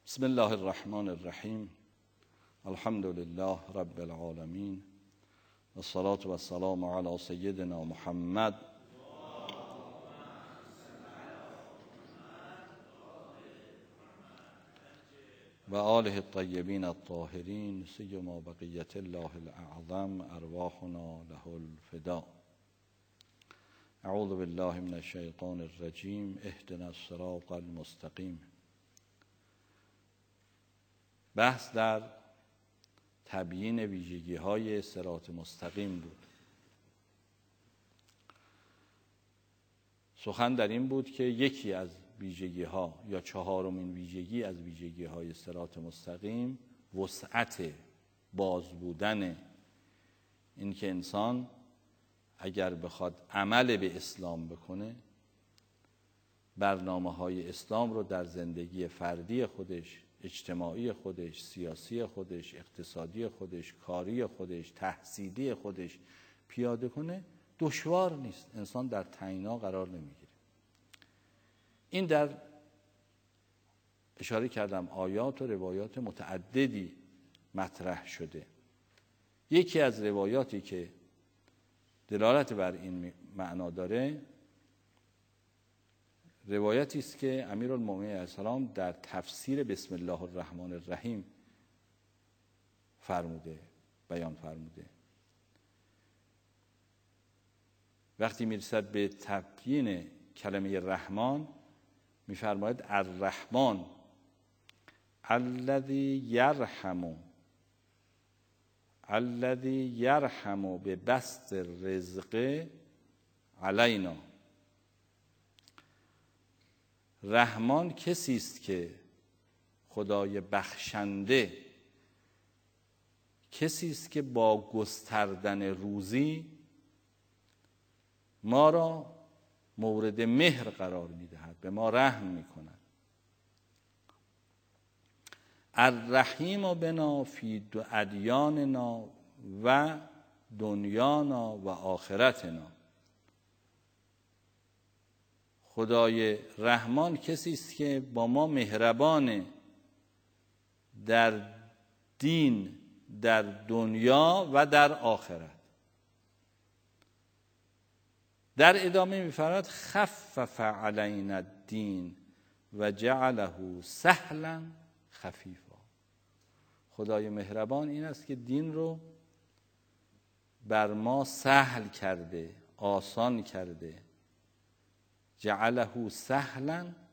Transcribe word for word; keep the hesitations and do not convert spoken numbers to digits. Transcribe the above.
بسم الله الرحمن الرحیم. الحمد لله رب العالمین والصلاة والسلام علی سیدنا محمد و آله الطیبین الطاهرین سیما بقیة الله الاعظم ارواحنا له الفدا. اعوذ بالله من الشیطان الرجیم. اهدنا الصراط المستقیم. بحث در تبیین ویژگی های صراط مستقیم بود. سخن در این بود که یکی از ویژگی ها یا چهارمین ویژگی از ویژگی های صراط مستقیم وسعت باز بودن، این که انسان اگر بخواد عمل به اسلام بکنه، برنامه های اسلام رو در زندگی فردی خودش، اجتماعی خودش، سیاسی خودش، اقتصادی خودش، کاری خودش، تحصیلی خودش پیاده کنه، دشوار نیست. انسان در تنگنا قرار نمیگیره. این در اشاره کردم آیات و روایات متعددی مطرح شده. یکی از روایاتی که دلالت بر این معنا داره روایتی است که امیرالمومنین علیه السلام در تفسیر بسم الله الرحمن الرحیم فرموده بیان فرموده. وقتی میرسد به تبیین کلمه رحمان میفرماید الرحمن الذی یرحم الذی یرحم ببسط الرزق علینا. رحمان کسی است که خدای بخشنده، کسی است که با گستردن روزی ما را مورد مهر قرار میدهد، به ما رحم میکند. الرحیم بنا فی ادیاننا و دنیانا و آخرتنا. خدای رحمان کسی است که با ما مهربانه در دین، در دنیا و در آخرت. در ادامه می‌فرماید خفف علینا الدین و جعله سهلا خفیفا. خدای مهربان این است که دین رو بر ما سهل کرده، آسان کرده. جعله سهلا